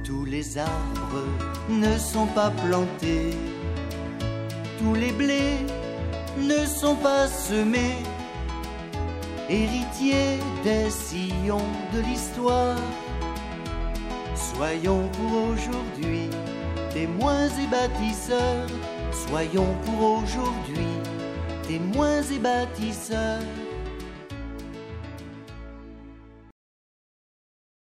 Tous les arbres ne sont pas plantés, tous les blés ne sont pas semés, héritiers des sillons de l'histoire. Soyons pour aujourd'hui témoins et bâtisseurs, soyons pour aujourd'hui témoins et bâtisseurs.